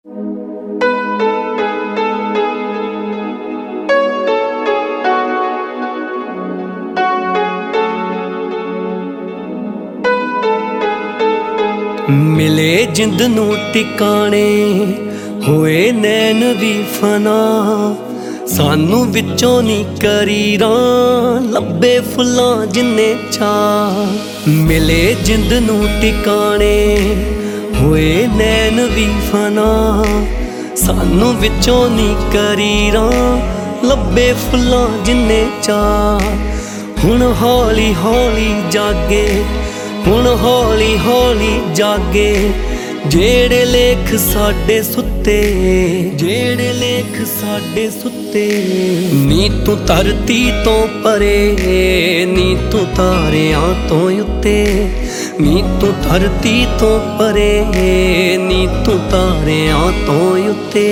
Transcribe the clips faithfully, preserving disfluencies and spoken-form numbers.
मिले जिंद नू टिकाणे होए नैन भी फना सानू विचों नी करीरां लब्बे फुल्लां जिन्ने चा। मिले जिंद नू टिकाणे होए नैन भी फना सानू विचों नी करीरां लब्बे फुल्लां जिन्ने चा। हुण हौली हौली जागे हुण हौली हौली जागे जेड़े लेख साडे सुत्ते जेड़े लेख साडे सुत्ते। नी तू धरती तो परे नी तू तारियां तो उत्ते नी तू धरती तो परे नी तू तारियां तो उत्ते।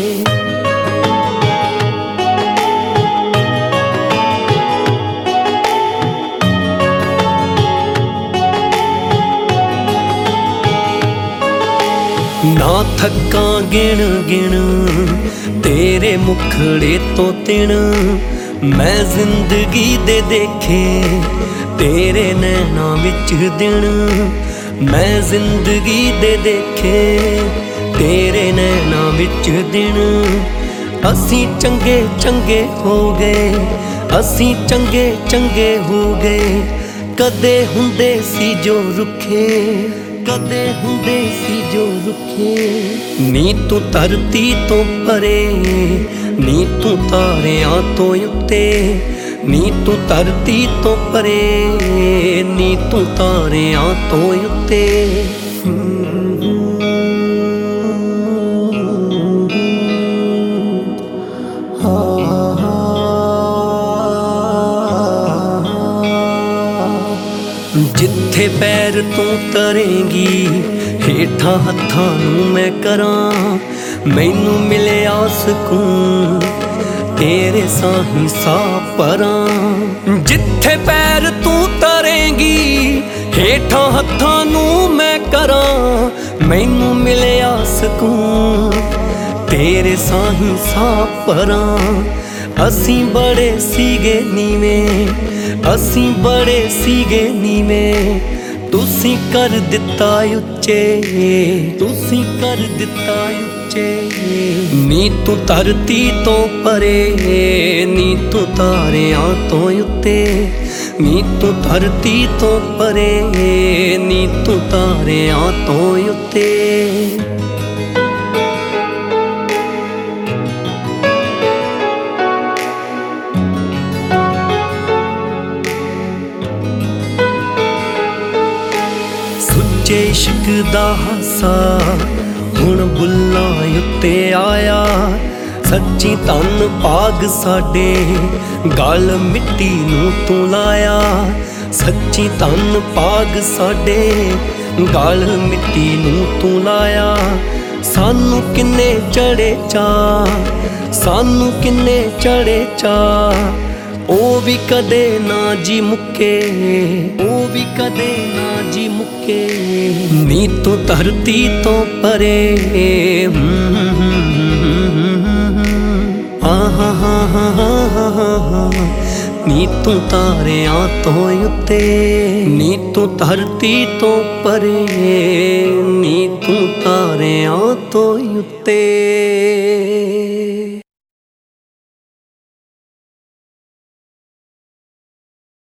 ना थका गिण गिण तेरे मुखड़े तो तिण मैं जिंदगी दे देखे तेरे नैना विच दिन। मैं जिंदगी दे देखे तेरे नैना विच दिन। असी चंगे चंगे हो गए असी चंगे चंगे हो गए कदे हुंदे सी जो रुखे कदे हुंदे सी जो रुखे। नी तू धरती तो परे नी तू तारियां तो उत्ते नी तू धरती तो परे नी तू तारियां तो उत्ते। जिथे पैर तू तरेंगी हेठां हत्थां नू मैं करां मैनू मिलिया सकून तेरे साही सा परां। जिथे पैर तू तरेंगी हेठां हत्थां नू मैं करां मैनू मिलिया सकून तेरे साही सा परां। असी बड़े सीगे नीवें असी बड़े सीगे नीवें तुसी कर दिता उच्चे तुसी कर दिता उच्चे। नी तू धरती तो परे नी तू तारियां तो उत्ते नी तू धरती तो परे नी तू तारियां तो उत्ते। इश्क दा हासा हुण बुल्लां उत्ते आया सच्ची धन भाग साडे गल मिट्टी नू तू लाया। सच्ची धन भाग साडे गल मिट्टी नू तू लाया। सानू किन्ने चढ़े चा सानू किन्ने चढ़े चा ओ भी कदे ना जी मुके ओ भी कदे ना जी मुके। नी तू धरती तो परे आहा हा हा हा हा नी तू तारियां तो उत्ते नी तू धरती तो परे नी तू तारियां तो उत्ते।